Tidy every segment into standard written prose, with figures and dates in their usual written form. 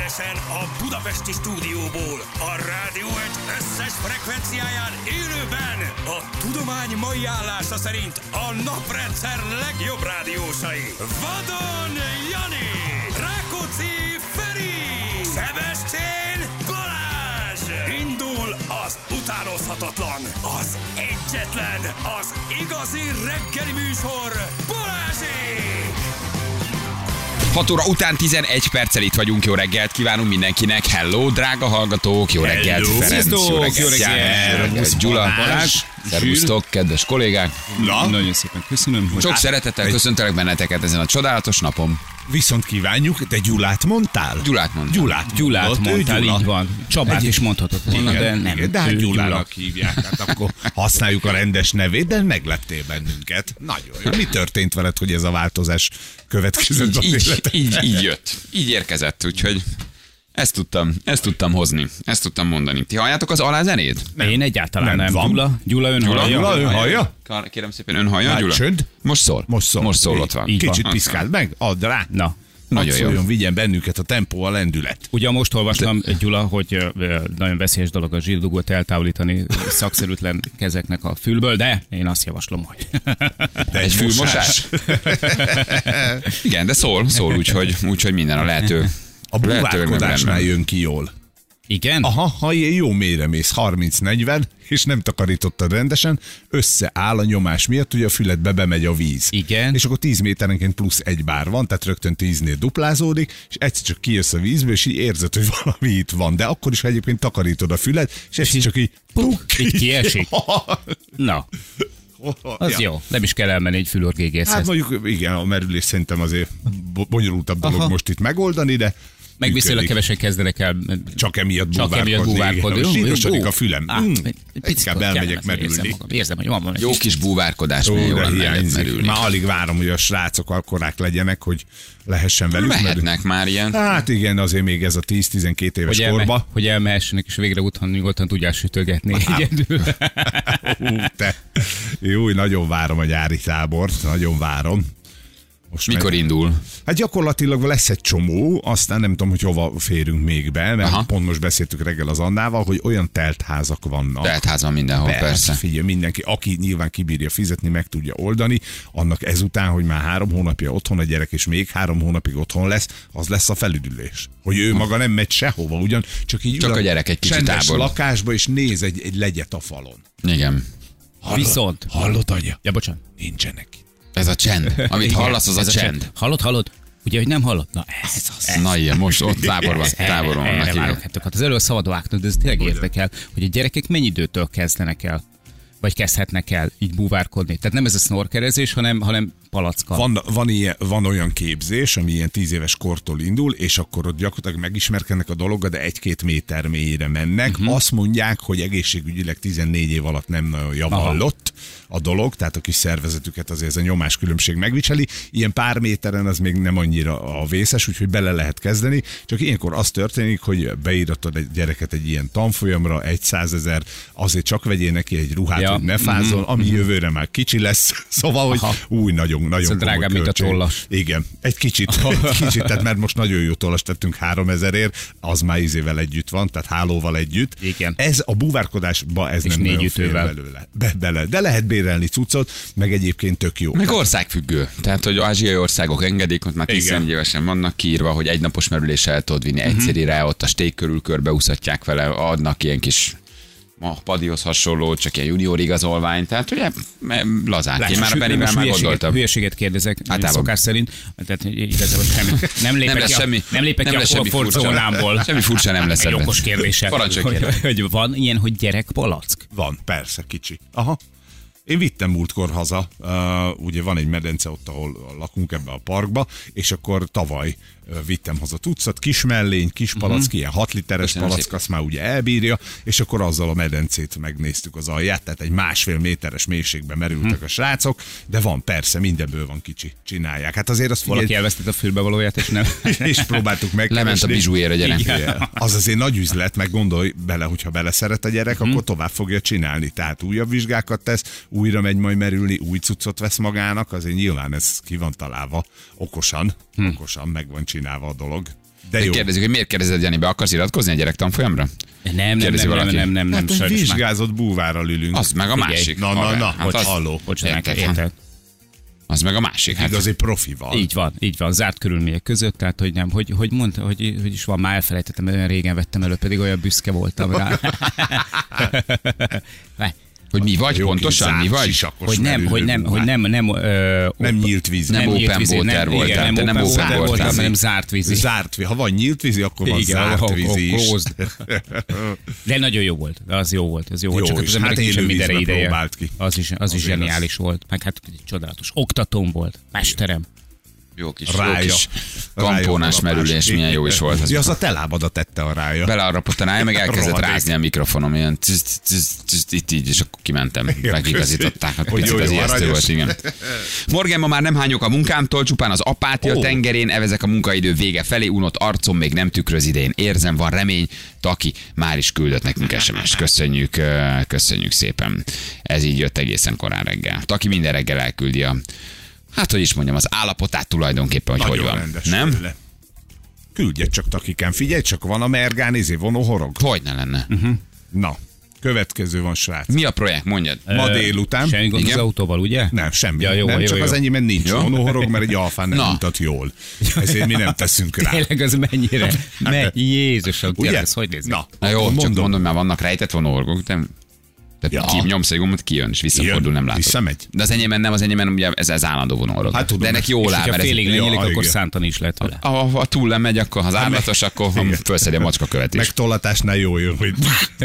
Egyenesen a budapesti stúdióból, a rádió egy összes frekvenciáján élőben a tudomány mai állása szerint a naprendszer legjobb rádiósai. Vadon Jani, Rákóczi Feri, Szebestén Balázs. Indul az utánozhatatlan, az egyetlen, az igazi reggeli műsor, Balázsék! 6 óra után 11 perccel itt vagyunk, jó reggelt kívánunk mindenkinek. Hello, drága hallgatók, jó reggelt, Ferenc, jó reggelt, Gyula, Balázs, szervusztok, kedves kollégák. Nagyon szépen köszönöm. Sok szeretettel köszöntelek benneteket ezen a csodálatos napon. Viszont kívánjuk, de Gyulát mondtál? Gyulát mondtál. Gyulát mondtál, így van. Csabát is mondhatod volna, de nem. Igen, de hát Gyulának hívják, hát akkor használjuk a rendes nevét, de meglettél bennünket. Nagyon jó. Mi történt veled, hogy ez a változás következett az életedben? Így jött, így érkezett, úgyhogy ezt tudtam hozni, ezt tudtam mondani. Ti halljátok az alázenét? Én egyáltalán nem. Gyula ön hallja? Kérem szépen, ön hallja, Gyula? Csönd? Most szól, ott van. Kicsit piszkáld meg, add rá. Na. Nagyon jó. Vigyen bennünket a tempó, a lendület. Ugye most olvastam, Gyula, hogy nagyon veszélyes dolog a zsírdugót eltávolítani szakszerűtlen kezeknek a fülből, de én azt javaslom, hogy... De egy fülmosás? Igen, de szól, úgyhogy minden a lehető. A búvárkodásnál jön ki jól. Igen? Aha, ha ilyen jó mélyre mész, 30-40, és nem takarítottad rendesen, összeáll a nyomás miatt, ugye a füledbe bemegy a víz. Igen. És akkor 10 méterenként plusz egy bár van, tehát rögtön 10-nél duplázódik, és egyszer csak kijössz a vízből, és így érzed, hogy valami itt van. De akkor is, ha egyébként takarítod a füled, és egyszer csak így... Így kiesik. Na. Az jó. Nem is kell elmenni egy fülorgégészhez. Hát mondjuk igen, a merülés szerintem azért bonyolultabb dolog most itt megoldani, de... Meg viszonylag kevesen kezdenek el csak emiatt búvárkodni. Sírosodik a fülem. Inkább elmegyek merülni. Érzem, hogy van jó kis búvárkodás, milyen jól lenne merülni. Már alig várom, hogy a srácok akkorák legyenek, hogy lehessen velük. Mehetnek már ilyen. Hát igen, azért még ez a 10-12 éves korba. Hogy elmehessenek, és végre után nyugodtan tudják sütögetni egyedül. Jó, nagyon várom a nyári tábort, nagyon várom. Mikor indul? Hát gyakorlatilag lesz egy csomó, aztán nem tudom, hogy hova férünk még be, mert pont most beszéltük reggel az Annával, hogy olyan teltházak vannak. Teltház van mindenhol, persze. Figyelj, mindenki, aki nyilván kibírja fizetni, meg tudja oldani, annak ezután, hogy már 3 hónapja otthon a gyerek, és még 3 hónapig otthon lesz, az lesz a felüdülés. Hogy ő maga nem megy sehova, ugyan csak így csak a gyerek egy kicsit tábor. Lakásba, és néz egy legyet a falon. Igen. Viszont. Hallod, anya? Ja, bocsánat. Nincsenek. Ez a csend. Amit hallasz, az a csend. Hallod? Ugye, hogy nem hallod? Na ez az. Na ilyen, most ott táborban vannak. Az előbb szabadon vágtad, de ez tényleg érdekel, hogy a gyerekek mennyi időtől kezdenek el, vagy kezdhetnek el így búvárkodni. Tehát nem ez a snorkelezés, hanem palackkal. Van olyan képzés, ami ilyen 10 éves kortól indul, és akkor ott gyakorlatilag megismerkednek a dologgal, de 1-2 méter mélyre mennek. Azt mondják, hogy egészségügyileg 14 év alatt nem nagyon javallott a dolog, tehát a kis szervezetüket azért ez a nyomáskülönbség megvicseli. Ilyen pár méteren az még nem annyira a vészes, úgyhogy bele lehet kezdeni. Csak ilyenkor az történik, hogy beíratod egy gyereket egy ilyen tanfolyamra, 100 000, azért csak vegyél neki egy ruhát, hogy ne fázzon, ami jövőre már kicsi lesz. Szóval, hogy nagyon drágább, mint a tollas. Igen, egy kicsit, tehát mert most nagyon jó tollas tettünk 3000-ért, az már izével együtt van, tehát hálóval együtt. Igen. Ez a búvárkodásba ez és nem nagyon fér belőle. De lehet bérelni cuccot, meg egyébként tök jó. Meg országfüggő. Tehát, hogy ázsiai országok engedik, ott már 14 évesen vannak kiírva, hogy egy napos merüléssel el tudod vinni egyszerire, ott a sték körül körbeúszatják vele, adnak ilyen kis a padihoz hasonló, csak ilyen junior igazolvány, tehát ugye lazán. Én már a Benivel már gondoltam. Hülyeséget kérdezek, szokás szerint, tehát igazából nem lépek ki a komfortzónámból. Semmi furcsa nem lesz ebben. Jogos kérdéssel. Hogy van ilyen, hogy gyerekpalack? Van, persze, kicsi. Aha. Én vittem múltkor haza, ugye van egy medence ott, ahol lakunk ebbe a parkba, és akkor tavaly vittem haza tucat, kis mellény, kis palack, ilyen 6 literes palack, azt már ugye elbírja, és akkor azzal a medencét megnéztük az alját, tehát egy 1,5 méteres mélységbe merültek a srácok, de van persze, mindenből van kicsi, csinálják. Hát azért azt valaki elvesztett a fülbevalóját, és nem. És próbáltuk megkeresni. Lement a bizsújér a gyerek. Az azért nagy üzlet, meg gondolj bele, hogyha beleszeret a gyerek, akkor tovább fogja csinálni. Tehát újabb vizsgákat tesz, újra megy majd merülni, új cuccot vesz magának, azért nyilván ez ki van találva okosan meg van csinálva a dolog. De jó. Kérdezzük, hogy miért kérdezed, Jani, be akarsz iratkozni a gyerektanfolyamra? Nem, Hát egy sajnos vizsgázott búvárral ülünk. Az meg a másik. Na, Hát az- halló. érted. Az meg a másik. Hát Igazi profival. Így van, zárt körülmények között, tehát hogy nem, hogy mondta, hogy is van, már elfelejtettem, olyan régen vettem elő, pedig olyan büszke voltam rá. hogy mi vagy Jó pontosan, kis mi vagy? sisakos Hogy nem, nem nyílt víz. Nem open water voltál, nem te nem open open water voltam, voltál. hanem zárt vízi. Zárt víz. Ha van nyílt vízi, akkor van zárt vízi is. De nagyon jó volt, az jó volt. Jó csak is, az emberek hát is élő mindenre vízbe ideje. próbált ki. Az is Azért zseniális volt. Meg hát csodálatos. Oktatóm volt, mesterem. Jó kis Rája kampónás merülés, milyen jó is volt. Ja, az a te lábadat tette a rája. Belearrapott a rája, meg elkezdett Rohadék. rázni a mikrofonom, ilyen itt így, és akkor kimentem. Megigazították, hogy Hogy picit jó, az ijesztő aranyos. volt, igen. Morgan, ma már nem hányok a munkámtól, csupán az apátia tengerén, evezek a munkaidő vége felé, unott arcom még nem tükröz idején. Érzem, van remény. Taki már is küldött nekünk SMS. Köszönjük szépen. Ez így jött egészen korán reggel. Taki minden reggel elküldi hát hogy is mondjam, az állapotát tulajdonképpen, hogy van. Rendes Nem? tőle. Küldje csak, Takikán, figyelj csak, van a mergán, vonó horog. Hogy ne lenne? Na, következő van, srác. Mi a projekt, mondjad? Ma délután. Semmi gond az Igen? autóval, ugye? Nem, semmi. Ja, jó, nem, jó, csak jó. az enyémben nincs Jó. vonóhorog, mert egy alfán nem Na. mutat jól. Ezért mi nem teszünk rá. Tényleg az mennyire? Jézusom, Ugye? tényleg, ez hogy néz ki? Na jó, akkor csak mondom, már vannak rejtett vonóorgok, tehát Ja. nyomsz egy gombot, kijön, és visszafordul, Jön, nem látod. visszamegy. De az enyémben nem, az enyémben ugye ez állandó vonóorog. Hát tudom, de ennek jól És áll, hogyha mert ez, félig lenyílik, Ja, akkor igen. szántani is lehet vele. ha túl lemegy, akkor ha az árlatos, akkor felszedi a macska követ is. Megtollatásnál jó jön, hogy...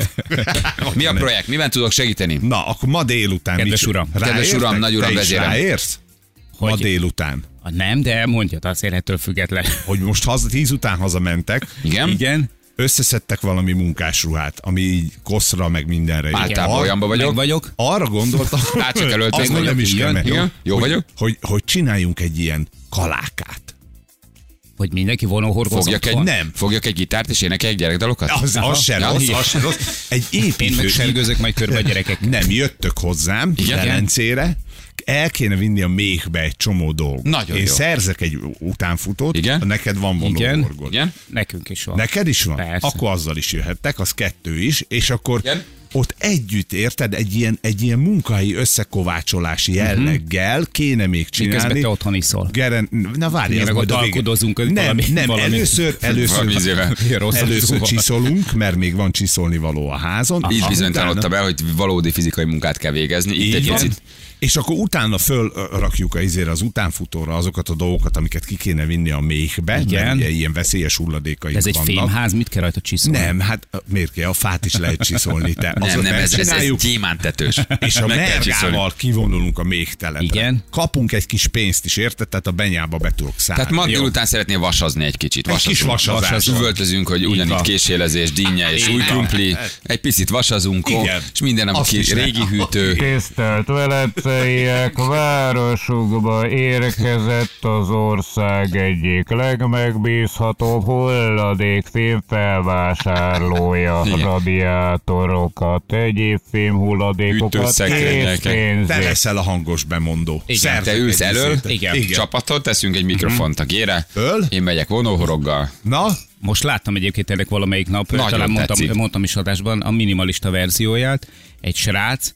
Mi a projekt? Miben tudok segíteni? Na, akkor ma délután... Kedves uram. Kedves uram, nagy uram, Te is vezérem. ráérsz? Ma Hogy? délután. Nem, de mondjad, azért ettől független. Hogy most 10 után hazamentek, Igen? Igen? összeszedtek valami munkásruhát, ami így koszra, meg mindenre. jó. Általában olyanban Meg vagyok. vagyok. Arra gondoltam, Hát csak előttem azt nem vagyok. is kell Igen, menni. igen. Jó hogy, vagyok? Hogy csináljunk egy ilyen kalákát. Hogy mindenki vonóhorgozott van. Nem. Fogjak egy gitárt, és énekeljek gyerekdalokat? Az sem Ja, rossz, igen. az sem rossz. Egy Én meg építő... sergőzök majd körbe a gyerekek. Nem, jöttök hozzám, Igen. Velencére, el kéne vinni a méhbe egy csomó dolgot. Nagyon Én jó. szerzek egy utánfutót, Igen. neked van vonóhorgod. Igen? Nekünk is van. Neked is van? Persze. Akkor azzal is jöhettek, az 2 is, és akkor Igen. ott együtt, érted, egy ilyen munkahelyi összekovácsolási jelleggel kéne még Miközben csinálni. te otthon iszol. Na várj, Mi az meg majd ott a vége. alkudozunk, Nem, valami- nem, valami- először Vízével. először csiszolunk, mert még van csiszolni való a házon. Így Utána- bizonytalanodta be, hogy valódi fizikai munkát kell végezni. Itt egy Így van. picit. És akkor utána fölrakjuk az utánfutóra azokat a dolgokat, amiket ki kéne vinni a méhbe, Igen. mert ugye ilyen veszélyes hulladékaik De ez egy vannak. fémház, mit kell rajta csiszolni? Nem, hát miért kell? A fát is lehet csiszolni. Nem, ez csináljuk, gyémántetős. és a Meg kell csiszolni. mergával kivonulunk a méhtelepre. Igen. Kapunk egy kis pénzt is, érted? Tehát a benyába be tudok szállni. Tehát ma Jó. délután szeretnél vasazni egy kicsit. Egy kis vasazás. Üvöltözünk, hogy ugyanitt van. késélezés, dinnye és Így új van. krumpli. Egy picit vasazunk, Igen. és minden, Azt aki is régi lehet. hűtő. Tisztelt Velenceiek, városukba érkezett az ország egyik legmegbízhatóbb hulladékfém felvásárlója. Igen. Radiátorokat, egyéb fémhulladékokat Hűtőszekrényeket. Te készpénzért. leszel a hangos bemondó. Igen, Szerzek Te ülsz egy elől, izét. Igen. csapatot, teszünk egy mikrofont a gére. Öl? Én megyek vonóhoroggal. Na, Most láttam egyébként ennek valamelyik nap, Nagyon talán tetszik. mondtam is adásban, a minimalista verzióját, egy srác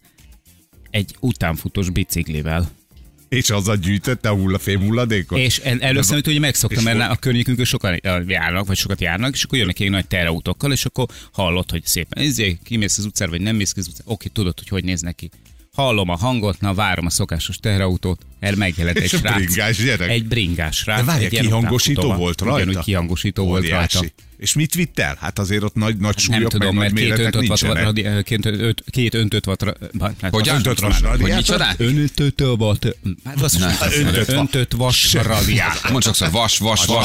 egy utánfutós biciklivel. és azzal gyűjtötte a hullafém hulladékot? És először, hogy megszoktam, és mert volt- a környékünkön sokan járnak, vagy sokat járnak, és akkor jönnek egy nagy terautókkal, és akkor hallod, hogy szépen, kimész az utcára, vagy nem mész ki az utcára, oké, tudod, hogy néznek ki. Hallom a hangot, na várom a szokásos teherautót, megjelent egy És a srác. bringás gyerek? Egy bringás srác. De várj, egy ilyen kihangosító utánfutóval. volt rajta? Ugyanúgy kihangosító volt Óriási. rajta. És mit vitt el? Hát azért ott nagy Nem súlyok, tudom, meg mert nagy méretek nincsenek. két öntött watt... Hogyan? Öntött vas Hogy radiátor? micsoda? Öntött watt... Hát azt Na, öntött vas radiátor. Mondd sokszor vas.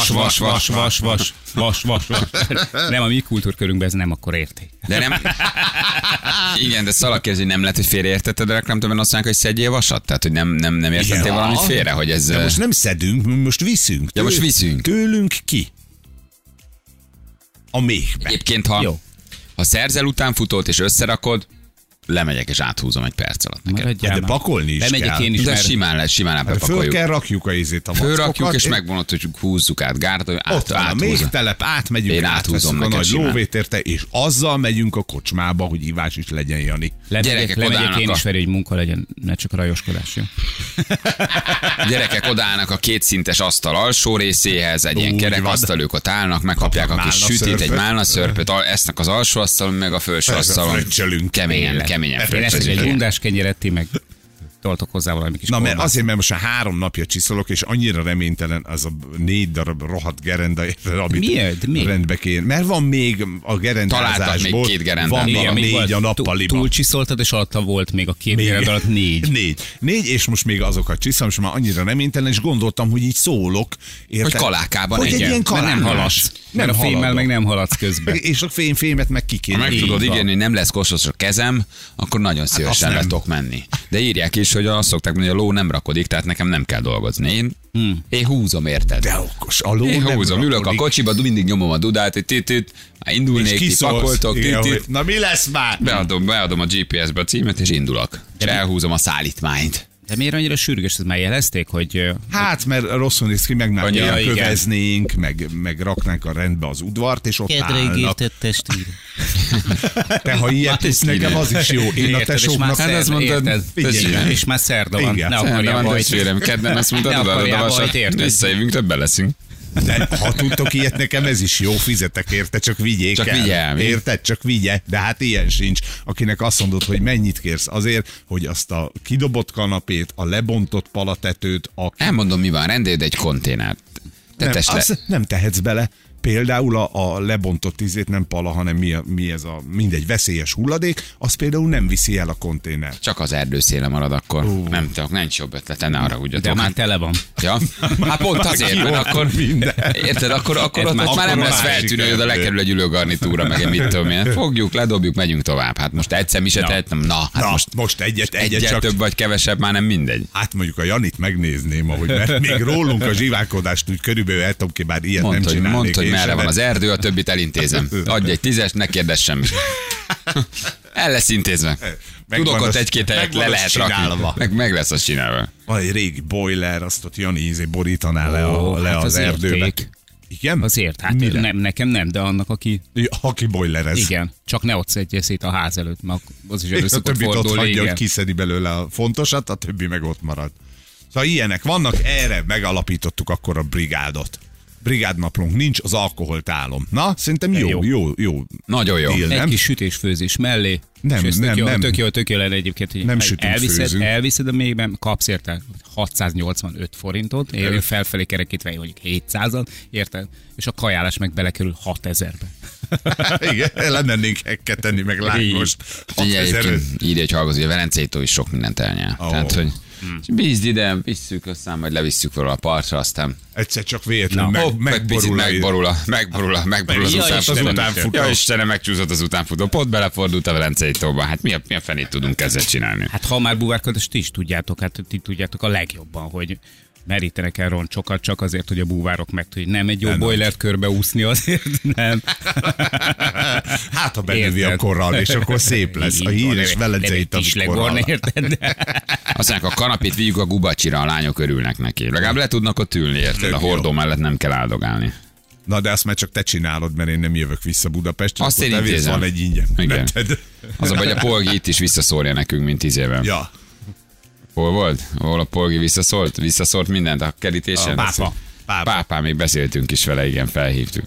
Nem, a mi kultúrkörünkben ez nem akkor érték. De nem. Igen, de szalagkérdés, hogy nem lehet, hogy félreértetted a reklámtőben azt mondják, hogy szedjél vasat? Tehát, hogy nem értettél Ja. valamit félre, hogy ez... De most nem szedünk, mi most viszünk. Ja, most viszünk. Tőlünk ki? A méhbe. Egyébként, Jó. ha szerzel utánfutót és összerakod, lemegyek és áthúzom egy perc alatt neked. Maradjál De már. pakolni is Bemegyek kell. én is, De mert simán Föl bepakoljuk. kell rakjuk a Fölrakjuk, vackokat, és megvonod, hogy húzzuk át gárdon, Ott van a áthúzom. még telep, átmegyünk, Én áthúzom átveszünk a neked nagy simán. lóvét érte, és azzal megyünk a kocsmába, hogy ivás is legyen, Jani. Gyerekek lemegyek odállnak én a- is, Feri, hogy munka legyen, ne csak a rajoskodás, jó? Gyerekek odállnak a kétszintes asztal alsó részéhez, egy ilyen Úgy kerekasztal, ők ott állnak, megkapják a Kapnak kis sütét, egy málnaszörpöt. málnaszörpöt, esznek az alsó asztalon, meg a felső Persze, asztalon. fröccsölünk. Keményen Én eszek egy fröccsözünk. bundás kenyeret, ti meg toltok hozzá valami kis Na, mert kolbászt. azért, mert most már 3 napja csiszolok, és annyira reménytelen az a 4 darab rohadt gerenda, amit Miért? Mi? rendbe kéne. Mert van még a gerendázásból. Találtak még 2 gerendát. Van Igen, még Még 4 a volt, nappaliba. túlcsiszoltad, és alatta volt még a 2 gerend alatt 4. 4, és most még azokat csiszolom, és már annyira reménytelen, és gondoltam, hogy így szólok. Érted? Hogy kalákában hogy egy egyen, ilyen mert nem kalákás. haladsz. Mert a fémmel haladok. meg nem haladsz közben. És a fémet meg ki Ha kéne. meg Így tudod van. ígérni, hogy nem lesz kosos a kezem, akkor nagyon szívesen nem. le tudok menni. De írják is, hogy azt szokták mondani, hogy a ló nem rakodik, tehát nekem nem kell dolgozni. Én húzom, érted? De okos. A ló Én nem húzom, ülök a rakodik. kocsiba, mindig nyomom a dudát, hogy tütüt, már És indulnék, ti kiszólsz. pakoltok, Igen, tütüt. hogy na mi lesz már? Beadom a GPS-be a címet, és indulok. És elhúzom a szállítmányt. De miért annyira sürgős? Ezt már jelezték, hogy Hát, mert rosszul néz ki, meg már Annyira, ilyen igen. köveznénk, meg raknánk a rendbe az udvart, és ott állnak. testvér. Te, ha ilyet tudsz, nekem az is jó. Én a tesóknak... Hát azt mondtad, figyelj. És már szerda van. Igen. Ne De akarja van bajt. testvérem, kedden azt mondtad, Ne odaadod a akarjál vasat, bajt, érted? visszajövünk, többen leszünk. De ha tudtok ilyet, nekem ez is jó, fizetek érte, csak vigyék Csak el. vigye el, mi? Érted? Csak vigye. De hát ilyen sincs. Akinek azt mondod, hogy mennyit kérsz azért, hogy azt a kidobott kanapét, a lebontott palatetőt, Elmondom, mi van, rendeljed egy konténert. Tetes le. azt nem tehetsz bele. Például a lebontott ízét nem pala, hanem mi ez a mindegy veszélyes hulladék, az például nem viszi el a konténer. Csak az erdőszéle marad akkor. Nem tudok, nincs jobb ötlete, ne arra úgy. De már tele van. Ja? Hát pont azért, mert akkor, érted, akkor ott már nem akkor lesz másik feltűnő, hogy oda erdő. lekerül egy ülőgarnitúra, meg egy mit tudom én. Fogjuk, ledobjuk, megyünk tovább. Hát most egyszer mi se tehettem. Na, hát Na, most most egyet egyet csak. több vagy kevesebb, már nem mindegy. Hát mondjuk a Janit megnézném, ahogy mert még rólunk a zsiválkodást úgy körülbelül el tudom ki, bár ilyet nem csinálnék. Mondd, hogy én merre sem, van de- az erdő, a többit elintézem. Adj egy 10-est, ne kérdezz semmit. El lesz intézve. Megvan Tudok ott az- egy-két helyet megvan le az lehet csinálva. rakni. Meg lesz az csinálva. Van egy régi boiler, azt ott Jani borítaná le hát az az erdőbe. érték. Igen? Azért, hát Mire? nekem nem, de annak, aki... Aki boilerez. Igen, csak ne ott szedje szét a ház előtt, mert az is És elő a szokott többit ott fordulni. hagyja, hogy Igen. kiszedi belőle a fontosat, a többi meg ott marad. Szóval ilyenek vannak, erre megalapítottuk akkor a brigádot. Brigádnaplónk nincs, az alkoholt állom. Na, szerintem jó. Nagyon jó. Deal, Egy nem? kis sütésfőzés mellé. Nem, és ez nem, nem. Tök jó lenne egyébként, hogy Nem sütünk, főzünk. elviszed a mélyben, kapsz érte 685 forintot, én felfelé kerekítve mondjuk 700-at, érted? És a kajálás meg belekerül 6000-be. Igen, lemennénk hekket tenni, meg lángos. Figyelj, egyébként írja egy hallgató, hogy a Velencei tó is sok mindent elnyel. Tehát, hogy bízd ide, visszük össze, majd levisszük valahol a partra, aztán Egyszer csak véletlenül meg picit megborul az Ja, és az utánfutó. utánfutó. Ja, Istenem, megcsúszott az utánfutó. Pont belefordult a Velencei tóba. Hát mi a fenét tudunk ezzel csinálni? Hát ha már búvárkodást ti is tudjátok, hát ti tudjátok a legjobban, hogy merítenek el roncsokat csak azért, hogy a búvárok meg tudják. Nem egy jó boilert körbeúszni azért, nem. Hát, ha benövi Érted? a korral, és akkor szép lesz. A híres velencei is korral. legorna, érted? Aztán a kanapét vigyük a gubacsira, a lányok örülnek neki. Legalább le tudnak ott ülni, érted? A Tök jó. hordó mellett nem kell áldogálni. Na, de azt már csak te csinálod, mert én nem jövök vissza Budapestre. Azt akkor én te vész, intézem. van egy ingyen. Igen. Neted. Az a baj, hogy a Polgi itt is visszaszórja nekünk, mint 10 éve. Ja. Hol volt? Hol a Polgi visszaszólt? Visszaszórt mindent a kerítésen? Pápa. Pápán, még beszéltünk is vele, igen, felhívtuk.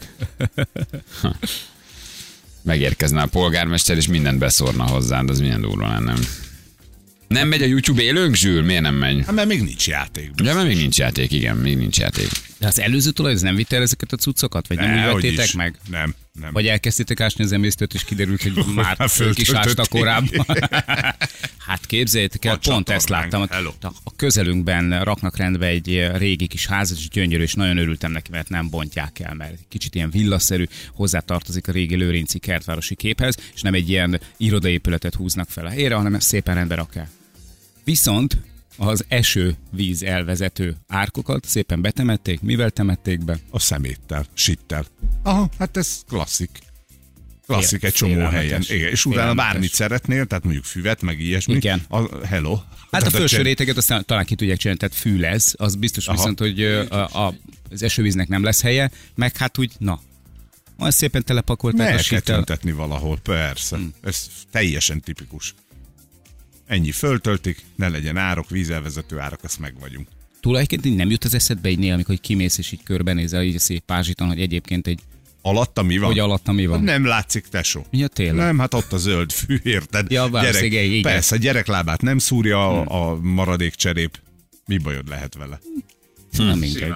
Megérkezne a polgármester, és mindent beszórna hozzád, az milyen durva lenne. Nem megy a YouTube élőnk, Zsül? Miért nem megy? Hát, mert még nincs játék. Ugye, mert még nincs játék, igen, még nincs játék. De az előző tulaj, ez nem vitte el ezeket a cuccokat? Vagy nem úgy Dehogy vettétek is. meg? Nem. Vagy elkezdtétek ásni az emésztőt, és kiderült, hogy már ők is föltöltötték. ástak korábban. Hát képzeljétek el, A pont ezt csatornánk. láttam. Hello. A közelünkben raknak rendbe egy régi kis házat, és gyönyörű, és nagyon örültem neki, mert nem bontják el, mert kicsit ilyen villaszerű, hozzátartozik a régi lőrinci kertvárosi képhez, és nem egy ilyen irodaépületet húznak fel a helyre, hanem ezt szépen rendbe rakják. Viszont az esővíz elvezető árkokat szépen betemették. Mivel temették be? A szeméttel, sittel. Aha, hát ez klasszik. Klasszik egy csomó Félelmetes. helyen. Igen, és utána Félelmetes. bármit szeretnél, tehát mondjuk füvet, meg ilyesmi. Igen. Hello. Hát a Tehát felső cser- réteget aztán talán ki tudják csinálni, tehát fűlez, az biztos viszont, hogy az esővíznek nem lesz helye, meg hát úgy, na, majd szépen telepakolták a Meg kell síttel. tüntetni valahol, persze. Ez teljesen tipikus. Ennyi föltöltik, ne legyen árok, vízelvezető árak, azt meg vagyunk. Tulajdonképpen így nem jut az eszedbe így néha, amikor így kimész és így körbenézel, így szép pázsiton, hogy egyébként egy, Alatta mi van? hogy alatta mi van. Nem látszik, tesó. Ja, tényleg. Nem, hát ott a zöld fű, érted? Ja, valószínűleg, igen. Persze, a gyereklábát nem szúrja a maradék cserép. Mi bajod lehet vele? Na mindegy.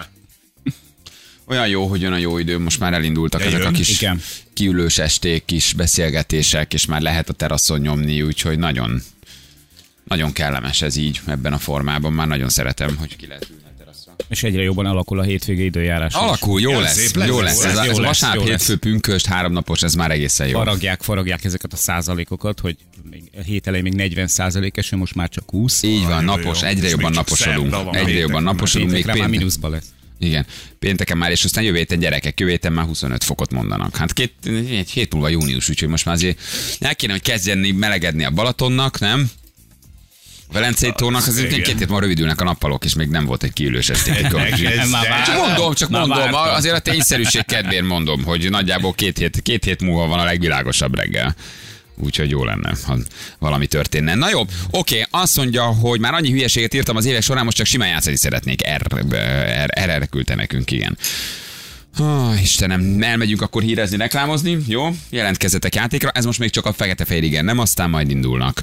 Olyan jó, hogy jön a jó idő, most már elindultak De ezek a jön? kis Igen. kiülős esték, kis beszélgetések, és már lehet a teraszon nyomni, úgyhogy nagyon, nagyon kellemes ez így, ebben a formában. Már nagyon szeretem, hogy ki lehet ülni a teraszra. És egyre jobban alakul a hétvége időjárás. Alakul, jó Ja, lesz, szép lesz, jó jó lesz. lesz, Ez jó a lesz, vasárnap, jó lesz. hétfő, pünkösd, 3 napos, ez már egészen jó. Faragják ezeket a százalékokat, hogy még a hét elején még 40%-es, most már csak 20. Így van, Jó, napos, jó. egyre És jobban még csak naposodunk. szerda van, Egyre péntek jobban van. naposodunk, még Péntekre már péntek. mínuszba lesz. Igen, pénteken már, és aztán jövő héten gyerekek, jövő héten már 25 fokot mondanak. Hát egy hét múlva június, úgyhogy most már azért el kéne, hogy kezdjen melegedni a Balatonnak, nem? A Velencei tónak azért Igen. 2 hét ma rövidülnek a nappalok, és még nem volt egy kiülős esztétika. Csak mondom, azért a tényszerűség kedvéért mondom, hogy nagyjából 2 hét múlva van a legvilágosabb reggel. Úgyhogy jó lenne, ha valami történne. Na jó, oké, azt mondja, hogy már annyi hülyeséget írtam az évek során, most csak simán játszani szeretnék. Erre küldte nekünk, igen. Istenem, elmegyünk akkor hírezni, reklámozni, jó? Jelentkezzetek játékra, ez most még csak a fekete-fehér, igen, nem, aztán majd indulnak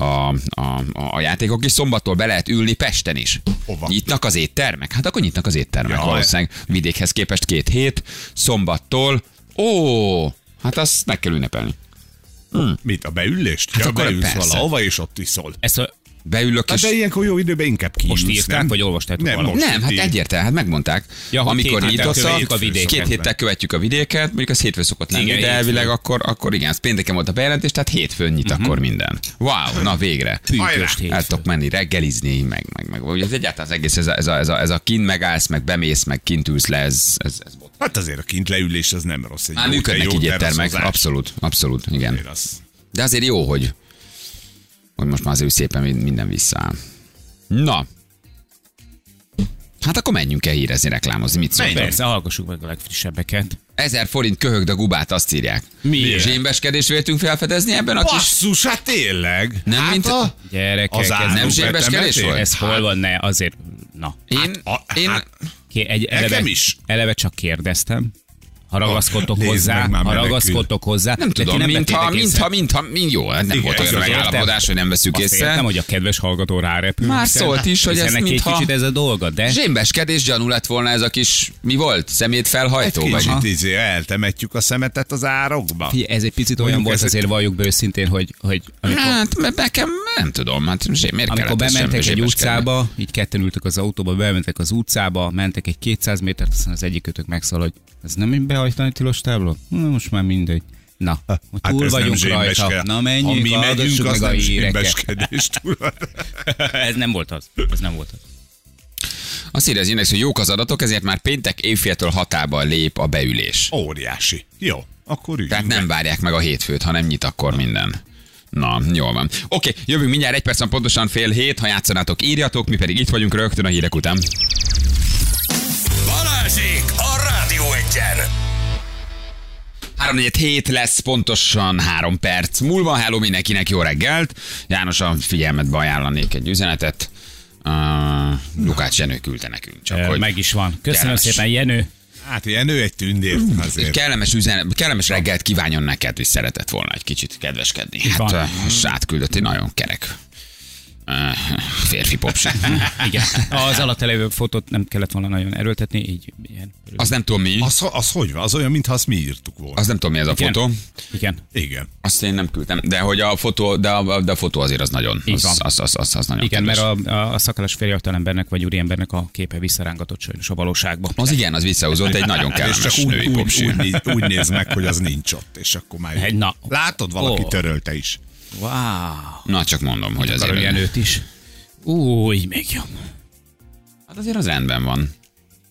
a játékok, és szombattól be lehet ülni Pesten is. Hova? Nyitnak az éttermek? Hát akkor nyitnak az éttermek, Ja. valószínűleg vidékhez képest 2 hét, szombattól, hát azt meg kell ünnepelni. Mit, a beülést? Hát Ja, akkor beülsz persze. valahova, és ott iszol. Ezt a, Beülök, Hát és... de ilyenkor jó időben inkább kiülsz, Most írták, nem? vagy olvastátok Nem, valahol? most Nem, hát itt egyértelmű, hát megmondták. Ja, hogy amikor 2 héttel nyitottak, követjük a vidéket. 2 héttel követjük a vidéket, mondjuk az hétfő szokott lenni, Igen, de hétfő. elvileg akkor igen, az pénteken volt a bejelentés, tehát hétfőn nyit akkor minden. Wow, na végre. Pünkösd hétfő. El tudok menni reggelizni, meg. Ugye ez egyáltalán az egész, ez a kint megállsz, meg bemész, meg kint ülsz le, ez bot. Hát azért a kint leülés az nem rossz. Egy Már jó- működnek jó így éttermek, teraszozás. abszolút, igen. Azért az- De azért jó, hogy most már azért szépen minden visszaáll. Na. Hát akkor menjünk el hírezni, reklámozni. Mit szóltok? Persze, hallgassuk meg a legfrissebbeket. 1000 forint köhögd a gubát, azt írják. Miért? Zsémbeskedést véltünk felfedezni ebben a kis... Basszus, hát tényleg. Nem, hát mint- Gyerekek, az ez áruk nem zsémbeskedés betemetés? volt? ez hol van, ne, azért, na. Én nekem is. Eleve csak kérdeztem. Ha ragaszkodtok Nézd hozzá, meg, már ha menekül. ragaszkodtok hozzá. nem de ti tudom, vettétek észre. mintha, jó, nem Igen, volt olyan igaz, megállapodás, hogy nem veszük Azt észre. értem, hogy a kedves hallgató rárepül. Már szólt is, hogy ez neki egy mintha- kicsit ez a dolga, de... Zsémbeskedés gyanú lett volna ez a kis, mi volt? Szemétfelhajtó? Egy Vagy? kicsit eltemetjük a szemetet az árokba. Figyelj, ez egy picit olyan Mondjuk volt, ez- azért valljuk be őszintén, hogy amikor, Hát, nekem nem tudom, hát miért amikor kellett bementek egy zsémbeskedni? utcába, így ketten ültök az autóba, bementek az utcába, mentek egy 200 métert, aztán az egyikőtök megszól, hogy ez nem egy behajtani tilos tábló? Most már mindegy. Na, túl ez nem vagyunk zsémbeskedés. rajta. Na Ha menjünk, mi megyünk, hallgassuk az meg a nem híreket. zsémbeskedés. Ez nem volt az. Ez nem volt az. Azt írja az Index, hogy jók az adatok, ezért már péntek éjféltől hatályba lép a beülés. Óriási. Jó, akkor üljünk. Tehát nem várják meg a hétfőt, hanem nyit akkor minden. Na, jól van. Oké, jövünk mindjárt 1 percen pontosan 6:30, ha játszanátok, írjatok, mi pedig itt vagyunk rögtön a hírek után. Balázsék a Rádió Egyen! 3:47 lesz pontosan 3 perc múlva. Hello mindenkinek, jó reggelt. János, a figyelmetbe ajánlanék egy üzenetet. Lukács Jenő küldte nekünk. Csak hogy Meg is van. Köszönöm kellemes. szépen, Jenő. Hát Jenő egy tündér azért. kellemes reggelt kívánjon neked, és szeretett volna egy kicsit kedveskedni. van. Hát, és átküldött egy nagyon kerek férfi popsi. Igen. Az alatt elejövő fotót nem kellett volna nagyon erőltetni, így ilyen. Az nem tudom mi. Az hogy van? Az olyan, mintha azt mi írtuk volna. Az nem tudom mi ez a Igen. fotó. Igen. Igen. Azt én nem küldtem. De hogy a fotó, de a fotó azért az nagyon. Így van. Az nagyon Igen, kedves. mert a szakalas férjaltalembernek vagy úriembernek a képe visszarángatott sajnos a valóságba. Az igen, az visszahúzott egy nagyon És kellemes csak női popsi. úgy néz meg, hogy az nincs ott, és akkor már... Hey, na. Látod, valaki Ó. törölte is. Wow. Na, csak mondom, hogy Akarom azért. Jenőt is. Új, még jobb. Hát azért az rendben van.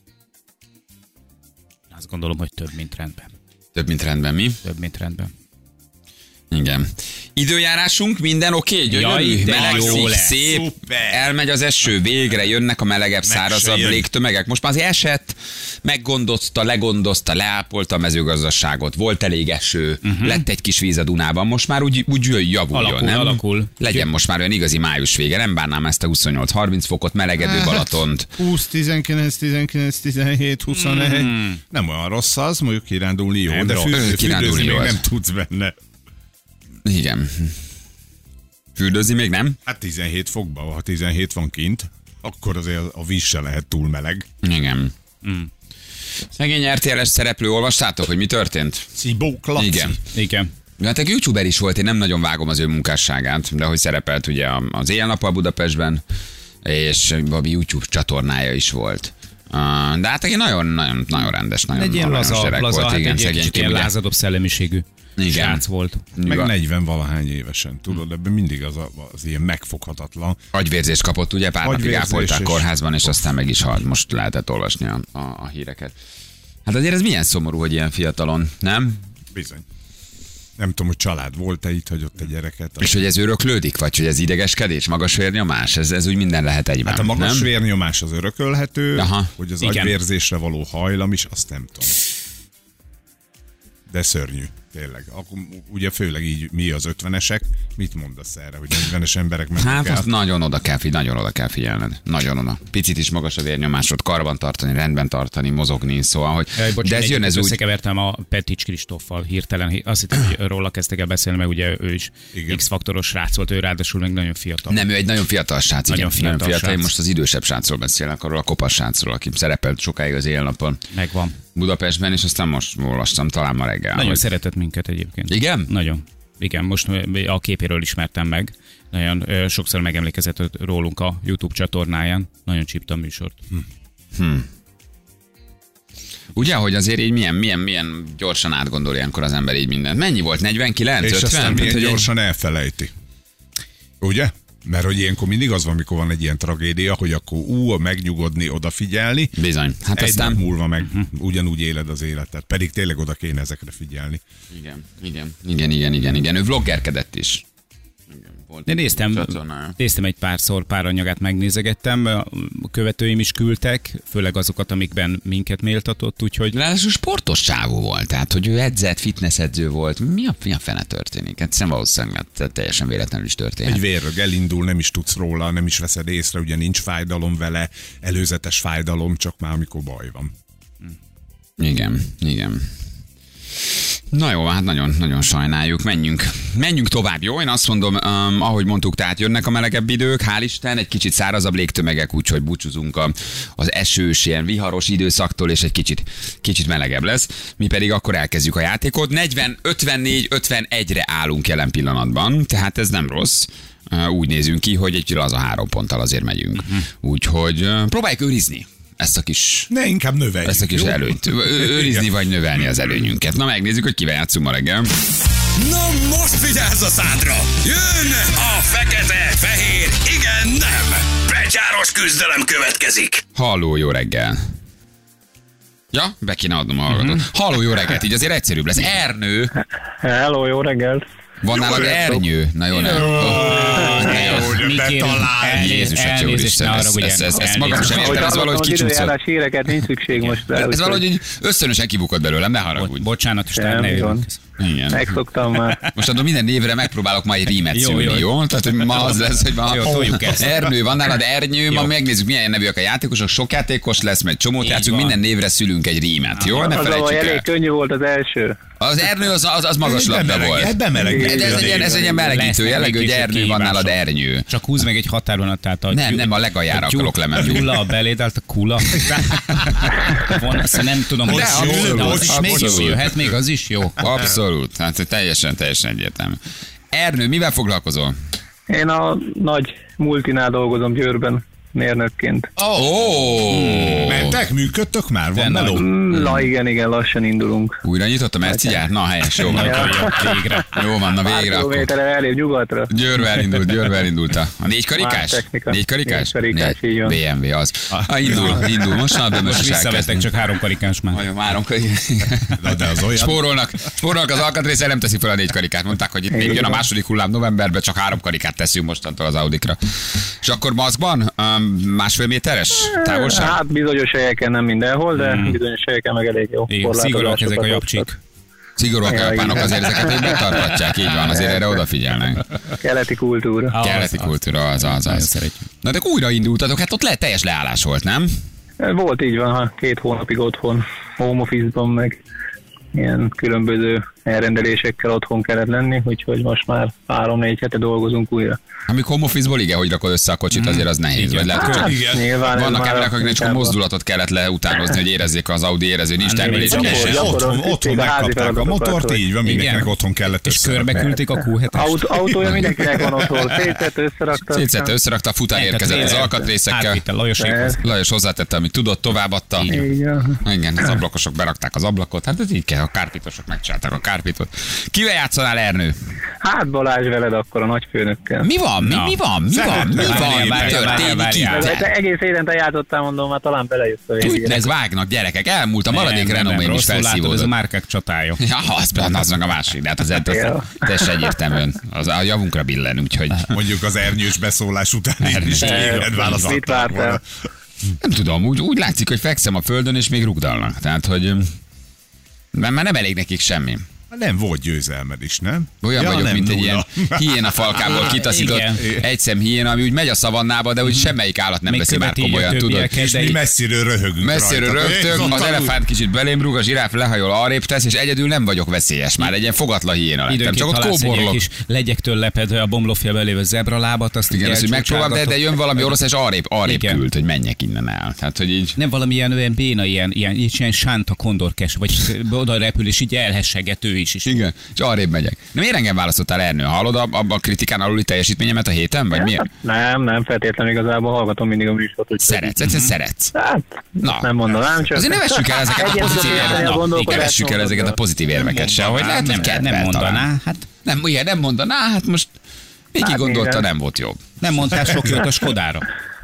Azt gondolom, hogy több, mint rendben. Több mint rendben, mi? Több, mint rendben. Igen. Időjárásunk, minden oké? Gyönyörű, de melegszik, jó lesz. szép, Szuper. elmegy az eső, végre jönnek a melegebb, szárazabb jön. légtömegek. Most már az esett, meggondozta, legondozta, leápolta a mezőgazdaságot, volt elég eső, lett egy kis víz a Dunában, most már úgy javuljon, nem? Alakul. Legyen most már olyan igazi május vége, nem bánnám ezt a 28-30 fokot, melegedő Balatont. 20, 19, 19, 17, 21. Nem olyan rossz az, mondjuk kirándulni jó, Nem de rossz. fürödni Kirándulni jó még az. nem tudsz benne. Igen. Fürdőzni még nem? Hát 17 fokban, ha 17 van kint, akkor azért a víz se lehet túl meleg. Igen. Szegény RTL-es szereplő, olvastátok, hogy mi történt? Szibó Klaci. Igen. Igen. Hát egy youtuber is volt, én nem nagyon vágom az ő munkásságát, de hogy szerepelt ugye az Éjjel-nappal Budapestben, és valami YouTube csatornája is volt. De hát egy nagyon rendes, nagyon Egy ilyen aranyos gyerek laza, volt, hát igen, egy kicsit szegénykém, ilyen ugye. lázadobb szellemiségű srác volt. Meg 40-valahány évesen, tudod, ebben mindig az ilyen megfoghatatlan. Agyvérzést kapott, ugye pár napig Agyvérzés ápolták és- kórházban, és aztán meg is halt. Most lehetett olvasni a híreket. Hát azért ez milyen szomorú, hogy ilyen fiatalon, nem? Bizony. Nem tudom, hogy család volt-e, itt hagyott a gyereket. És hogy ez öröklődik, vagy hogy ez idegeskedés, magas vérnyomás, ez úgy minden lehet egyben, Hát a magas nem? vérnyomás az örökölhető, Aha. hogy az Igen. agyvérzésre való hajlam is, azt nem tudom. De szörnyű, tényleg. Akkor, ugye főleg így mi az 50-esek, mit mondasz erre, hogy 40-es emberek mennek Hát el? azt nagyon oda kell figyelned. Nagyon oda. Picit is magas a vérnyomásod, karban tartani, rendben tartani, mozogni, szóval, hogy... de ez jön, ez úgy... Összekevertem a Petics Kristóffal hirtelen. Azt hittem, hogy róla kezdtek el beszélni, mert ugye ő is Igen. X-faktoros srác volt, ő ráadásul meg nagyon fiatal. Nem, ő egy nagyon fiatal srác, igen. Nagyon fiatal Én srác. most az idősebb srácról beszélek, arról a kopasz srácról, aki szerepelt sokáig az Éjjel-nappal Megvan. Budapestben, és aztán most olvastam, talán ma reggel. Nagyon hogy- szeretett minket egyébként. Igen? Nagyon. Igen, most a képéről ismertem meg. Nagyon sokszor megemlékezett rólunk a YouTube csatornáján. Nagyon csípte a műsort. Ugye, hogy azért így milyen gyorsan átgondol ilyenkor az ember így mindent. Mennyi volt? 49? És 50? aztán Tehát, milyen hogy egy- gyorsan elfelejti. Ugye? Mert hogy ilyenkor mindig az van, amikor van egy ilyen tragédia, hogy akkor megnyugodni, odafigyelni, Bizony. Hát egy aztán... nap múlva meg ugyanúgy éled az életet. Pedig tényleg oda kéne ezekre figyelni. Igen. Ő vloggerkedett is. Igen, volt De csatornája. néztem egy pár anyagát megnézegettem, a követőim is küldtek, főleg azokat, amikben minket méltatott, úgyhogy Ráadásul sportos csávó volt, tehát hogy ő edzett, fitnessedző volt. Mi a fene történik? Hát szerintem valószínűleg teljesen véletlenül is történhet. Egy vérrög elindul, nem is tudsz róla, nem is veszed észre, ugye nincs fájdalom vele, előzetes fájdalom, csak már amikor baj van. Igen. Na jó, hát nagyon sajnáljuk. Menjünk tovább, jó? Én azt mondom, ahogy mondtuk, tehát jönnek a melegebb idők, hál' Isten, egy kicsit szárazabb légtömegek, úgyhogy búcsúzunk az esős, ilyen viharos időszaktól, és egy kicsit melegebb lesz. Mi pedig akkor elkezdjük a játékot. 40, 54, 51-re állunk jelen pillanatban, tehát ez nem rossz. Úgy nézünk ki, hogy egy az a 3 ponttal azért megyünk. Úgyhogy próbáljuk őrizni ezt a kis Ne, inkább növeljük. ezt a kis jó? előnyt. Őrizni vagy növelni az előnyünket. Na megnézzük, hogy kivel játszunk ma reggel. Na most vigyázz a szádra! Jön a fekete, fehér, igen, nem! Becsáros küzdelem következik! Halló, jó reggel. Ja, be kéne adnom a hallgatót. Halló, jó reggelt, így azért egyszerűbb lesz. Ernő, Hello, jó reggelt! van nálad ernyő? Na jó, nem. mi kérünk, Jézus, Atya elnézést, Úristen, ne ezt haragudj, magam sem értem, ez valahogy az kicsúszott. időjárás híreket nincs szükség most rá. Ez úgyhogy valahogy így ösztönösen kibukott belőlem, ne haragudj. Bocsánat, és semmi ne jövünk. gond. Igen. Megszoktam már. Most adom, minden névre megpróbálok majd rímet Jó, szülni, jó? Tehát, hogy ma az lesz, hogy ma Jó, toljuk ezt. Ernő, van nálad Ernyő, ma Jó. megnézzük, milyen nevűek a játékosok, sok játékos lesz, meg csomót Így játszunk, van. minden névre szülünk egy rímet, jó? Ne Az a baj, felejtsük elég el. könnyű volt az első. Az Ernő az magas labda volt. Bemelegedett. De ez egy ilyen melegítő Lesznek jellegű, még hogy később Ernő, van nálad kihívások. Ernyő. Csak húz meg egy határvonalat, tehát a Nem, a legaljára akarok lemenni. Gyulla, a beléd állt a kula. Azt nem tudom, hogy De abszolút, de az is még abszolút. jó, jöhet még, az is jó. Abszolút, hát teljesen egyértelmű. Ernő, mivel foglalkozol? Én a nagy multinál dolgozom Győrben. mérnökként. Mentek, működtök már? Van meló? Igen, lassan indulunk. Újra nyitott a Merci gyár? Na, helyes, jó van. Végre. Jó van, na végre akkor. Kilométerre elég nyugatra. Győrbe elindult a négy karikás? technika. Négy karikás? Négy karikás, így van. BMW az. Indul. Most Most visszavettek, csak 3 karikás már. Nagyon 3 karikás. De az olyan. Spórolnak az alkatrészre, nem teszik fel a 4 karikát. Mondták, hogy itt még jön a második hullám novemberben, csak 3 karikát teszünk mostantól az Audikra. És akkor maszkban? 1,5 méteres távolság? Hát bizonyos helyeken nem mindenhol, de bizonyos helyeken meg elég jó. Szigorúak ezek a japcsik. Szigorúak a japánok, azért ezeket még betartatják, így van, azért erre odafigyelnek. Keleti kultúra. Keleti kultúra, az. Na de újra indultatok, hát ott teljes leállás volt, nem? Volt így van, 2 hónapig otthon, home office-ban meg ilyen különböző elrendelésekkel otthon kellett lenni, úgyhogy most már 3-4 hete dolgozunk újra. Amikor home office-ból igen, hogy rakod össze a kocsit, azért az nehéz. Vagy lehet, Hát, nyilván vannak ez emberek, akiknek csak inkább mozdulatot kellett leutánozni, hogy érezzék az Audi, érező, nincs termelés. Otthon megkapták a motort, így van, mindenkinek otthon kellett és körbe küldték a Q7-est. Autója mindenkinek van otthon, szétszette, összerakta, a futár érkezett az alkatrészekkel. Átvitte Lajosékhoz. Lajos hozzátette, amit tudott, továbbadta. Igen, az ablakosok berakták az ablakot, hát ez így kell, a kárpitosok megcsinálták a kárpitot. Kivel játszanál, Ernő? Hát Balázs veled akkor a nagyfőnökkel. Mi van? Mi van? Történik itt? Egész évente játszottál, mondom, már talán belejött a végére. Ez vágnak gyerekek, elmúlt a maradék renomém is felszívódott. Ez a márkák csatája. Ja, az meg a másik, de hát az teljesen egyértelműen a javunkra billen, úgyhogy... Mondjuk az ernyős beszólás után én is téged választották volna. Nem tudom, úgy látszik, hogy fekszem a földön, és még rugdalnak. Tehát, hogy már nem elég nekik semmi. Nem volt győzelmed is, nem? Olyan vagyok, mint egy ilyen hiéna falkából kitaszított egy szem hiéna, ami úgy megy a szavannába, de úgy semmelyik állat nem veszi már komolyan, tudod. És mi messziről röhögünk Messziről rögtünk, az elefánt kicsit belém rúg, a zsiráf lehajol, arrébb tesz, és egyedül nem vagyok veszélyes már. Egy ilyen fogatlan hiéna lettem, csak ott kóborlok. Is legyektől lepedve a bomlófélbe lévő zebralábat, azt igen, azt, hogy megpróbálom, de jön valami orosz, és arrébb küld, hogy menjek innen el. Tehát, hogy így... Nem valamilyen olyan béna, ilyen sánta kondorkes, vagy oda repül, és így elhesseget ő is. Igen, és arrébb megyek. De miért engem választottál, Ernő? Hallod a kritikán aluli teljesítményemet a héten, vagy miért? Nem feltétlenül igazából hallgatom mindig a műsort. Szeretsz. Hát, nem mondanám, csak... Azért ne vessük el ezeket a pozitív érveket. Ne vessük el ezeket a pozitív érveket se, hogy lehet, hogy kedvel talán. Nem mondaná, hát most Miki gondolta, nem volt jobb. Nem mondtál sok jót a Skodára.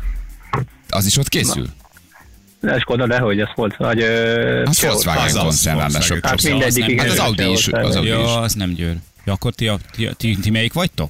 Az is ott készül? De Skoda, dehogy, ez volt, vagy... Az Volkswagen koncernálások. Hát mindegyik igen. Hát az Audi is. Ja, az nem Győr. Ja, akkor ti melyik vagytok?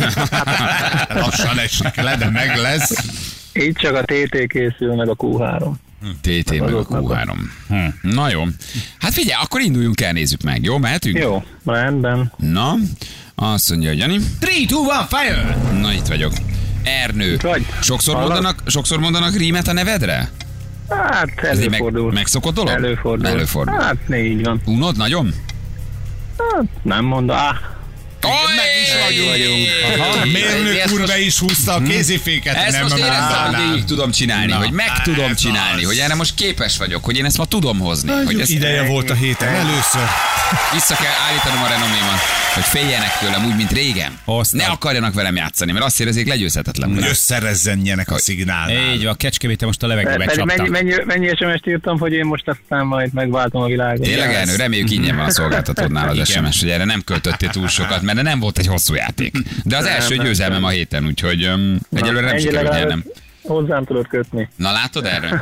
Lassan esik le, de meg lesz. Így csak a TT készül, meg a Q3. TT meg a Q3. Na jó. Hát figyelj, akkor induljunk el, nézzük meg. Jó, mehetünk? Jó, rendben. Na, azt mondja, hogy Jani. 3, 2, 1, fire! Na, itt vagyok. Ernő. Sokszor mondanak rímet a nevedre? Hát előfordul. Megszokott dolog? Előfordul. Hát így van. Unod nagyon? Hát nem mondom. Meg is vagyunk. Mérnök úr be is húzta a kéziféket. Ezt most én végig tudom csinálni, hogy meg tudom csinálni, hogy erre most képes vagyok, hogy én ezt ma tudom hozni. Hogy ez ideje volt a héten először. Vissza kell állítanom a renomémat, hogy féljenek tőlem úgy, mint régen. Ne akarjanak velem játszani, mert azt érezzék legyőzhetetlen. Hogy összerezzenjenek a szignálnál. Így van, a Kecskemét most a levegőbe csaptam. Mennyi SMS-t írtam, hogy én most aztán majd megváltom a világot. Tényleg, Ernő, reméljük ingyen van a szolgáltatódnál az SMS, hogy erre nem költöttél túl sokat, mert nem volt egy hosszú játék. De az első győzelmem a héten, úgyhogy egyelőre nem sikerült nyernem. Hozzám tudod kötni. Na látod erre?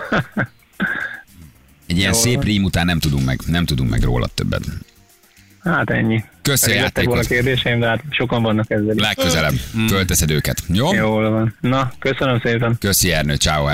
Egy ilyen szép rím után nem tudunk meg róla többet. Hát ennyi. Köszi a játékot. Volna kérdéseim, de hát sokan vannak ezzel. Legközelebb. Fölteszed őket. Jó? Jól van. Na, köszönöm szépen. Köszi, Ernő. Ciao.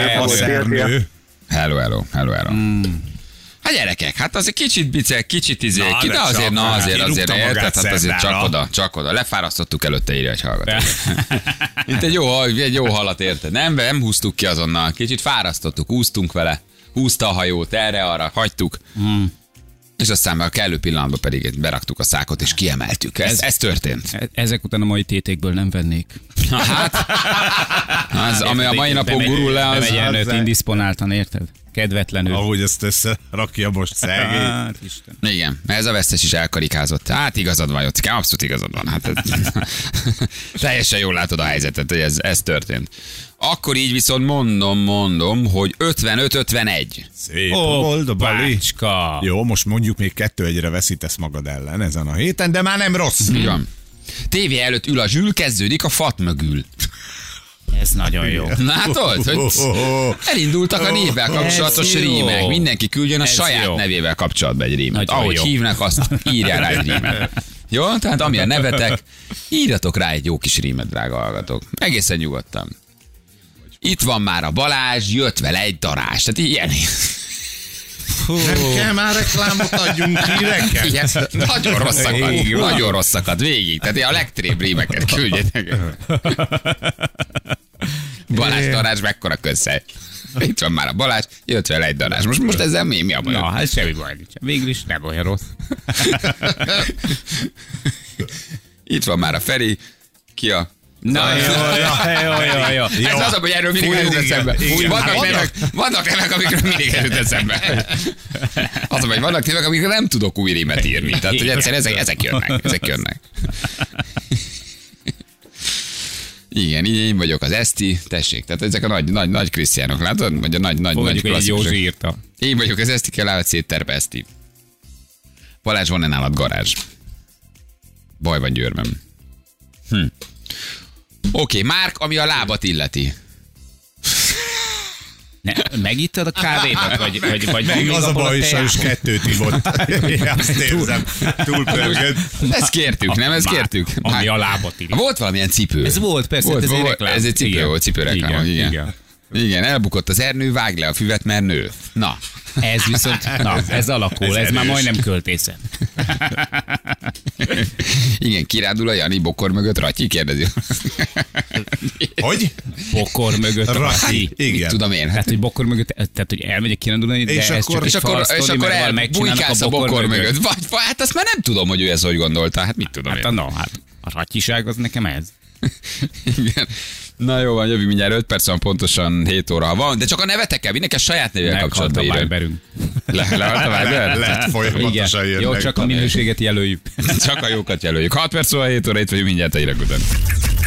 Hello. Hát gyerekek, hát az egy kicsit bicek, kicsit de azért érted, hát azért csak oda. Lefárasztottuk előtte, írja egy hallgató. Itt egy jó halat, érted? Nem húztuk ki azonnal, kicsit fárasztottuk, úsztunk vele, húzta a hajót, erre-arra, hagytuk. És aztán a kellő pillanatban pedig beraktuk a szákot, és kiemeltük. Ez történt. Ezek után a mai tétékből nem vennék. Hát, ami a mai napon gurul le, az... Nem egy elnőtt indisponáltan, érted? Kedvetlenül. Ahogy ezt összerakja most szegény. Hát, Isten. Igen, ez a vesztes is elkarikázott. Hát igazad van, Jocike, abszolút igazad van. Hát teljesen jól látod a helyzetet, hogy ez történt. Akkor így viszont mondom, hogy 55-51. Szép volt a Bali. Bácska. Jó, most mondjuk még 2-1-re veszítesz magad ellen ezen a héten, de már nem rossz. Igen. TV előtt ül a Zsül, kezdődik a fat mögül. Ez nagyon jó. Látod, hogy elindultak a névvel kapcsolatos Ez jó. rímek. Mindenki küldjön a Ez saját jó. nevével kapcsolatban egy rímet. Nagyon Ahogy jó. hívnak, azt írjál rá egy rímet. Jó? Tehát ami a nevetek, írjatok rá egy jó kis rímet, drága hallgatók. Egészen nyugodtan. Itt van már a Balázs, jött vele egy darás. Tehát ilyen. Nem kell már reklámot adjunk ki nekem. Igen, nagyon rosszakat végig. Tehát a legtrébb rímeket küldjetek. Balázs darás, mekkora közel. Itt van már a Balázs, jött vele egy darás. Most ezzel mi a baj? Na, hát semmi baj nincs. Végül is nem olyan rossz. Itt van már a Feri, ki a... Na, jó. Ez az, hogy erről mindig jut eszembe. Vannak nevek, amikről mindig jut eszembe. Az, hogy vannak nevek, amikről nem tudok új rímet írni. Tehát, hogy egyszerűen ezek jönnek. Igen, én vagyok az Eszti, tessék. Tehát ezek a nagy Krisztiánok, látod? Vagy a nagy klasszikusok. Józsi írta. Én vagyok az Eszti, kell állad szétterbe Eszti. Balázs, van-e nálad garázs? Baj van Győrben. Oké, Márk, ami a lábat illeti. Megittad a kávédat? Vagy van Még még az a abban baj, hogy teában? sajnos 2 ivott. Én azt érzem, túlpörgött. Ezt kértük, nem? Ezt kértük. Ami a lábat illeti. Volt valamilyen cipő. Ez volt, persze, ez egy reklám. Ez egy cipő Igen. volt, cipőreklám. Igen. Igen, elbukott az Ernő, vág le a füvet, mert nő. Na. Ez viszont, ez alakul, ez már majdnem költészet. Igen, kirándul a Jani bokor mögött, Ratyi kérdezi. Hogy? Bokor mögött a Ratyi. Igen. Tudom én. Tehát, hogy bokor mögött, tehát, hogy elmegyek kirándulni, de És ez akkor- csak egy És akkor elbújkálsz a bokor mögött. Vagy, hát azt már nem tudom, hogy ő ezt hogy gondolta. Hát mit tudom Hát én. a ratyiság az nekem ez. Igen. Na jó van, jövünk mindjárt 5 perc van, pontosan 7 óra van, de csak a nevetekkel, mindenki saját nevével kapcsolatban Meghalt a írja. Viberünk. Lehalt a Viber? Lett folyamatosan Igen. jönnek. Jó, csak a minőséget jelöljük. Csak a jókat jelöljük. 6 perc van, 7 óra, itt vagyunk mindjárt a hírek után.